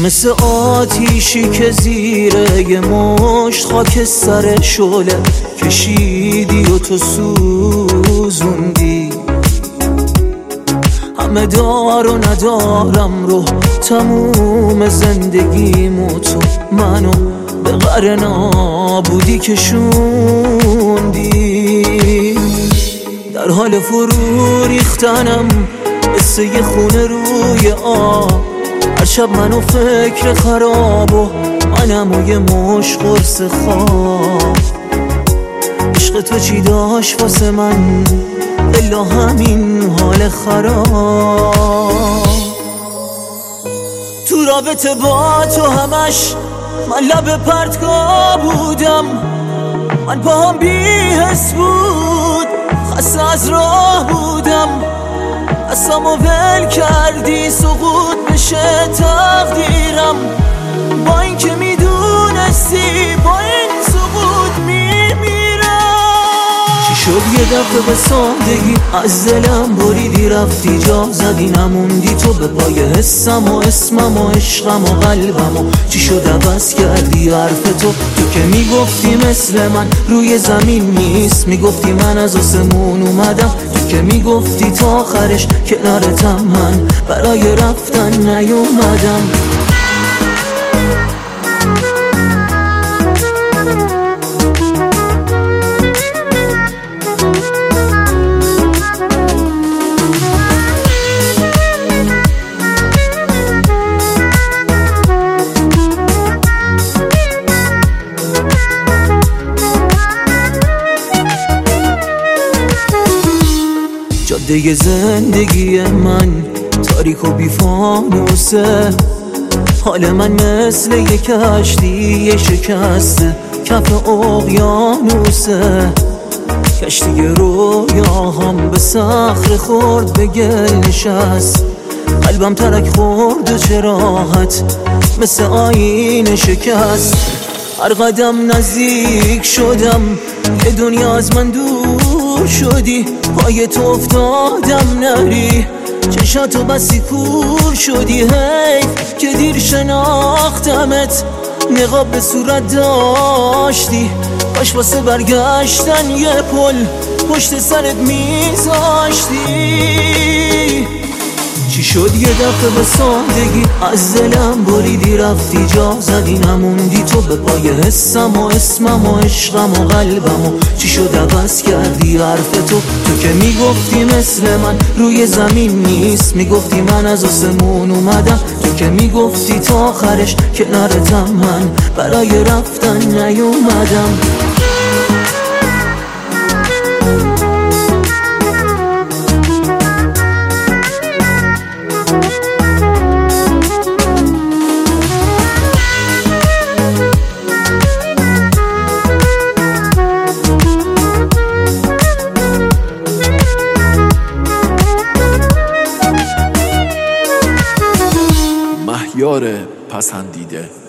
مثل آتیشی که زیر یه مشت خاک سر شعله کشیدی و تو سوزوندی. همه دار و ندارم رو تموم زندگیمو تو منو به قعر نابودی کشوندی. در حال فرو ریختنم مثل یه خونه روی آب، هر شب منو فکر خراب و منم و یه مش قرص خواب. عشق تو چی داشت واسه من الا همین حال خراب. تو رابطه با تو همش من لب پرتگاه بودم، من پاهم بی حس بود، خسته از راه بودم. اصلامو ول کردی سقوط بشه تقدیرم، با این که میدونستی با این سقوط میمیرم. چی شد یه دفعه به سادگی از دلم بریدی رفتی جا زدی نموندی تو به پای حسم و اسمم و عشقم و قلبم. و چی شد عوض کردی حرف تو که میگفتی مثل من روی زمین نیست، میگفتی من از آسمون اومدم، تو که میگفتی تا آخرش کنارتم من برای رفتن نیومدم. جاده زندگی من تاریک و بی‌فانوسه، حال من مثل یک کشتی شکسته کف اقیانوسه. کشتی رویاهام به صخره خورد به گل نشست، قلبم ترک خورد و چراحت مثل آینه شکست. هر قدم نزدیک شدم یه دنیا از من دور شدی، پای تو افتادم نری چشاتو بسی کور شدی. حیف که دیر شناختمت، نقاب به صورت داشتی، باش واسه برگشتن یه پل پشت سرت میذاشتی. چی شد یه دفعه به سادگی از دلم بریدی رفتی جا زدی نموندی تو به پای حسم و اسمم و عشقم و قلبم. و چی شد عوض کردی حرف تو که میگفتی مثل من روی زمین نیست، میگفتی من از آسمون اومدم، تو که میگفتی تا آخرش کنارتم من برای رفتن نیومدم. مهیار پسندیده.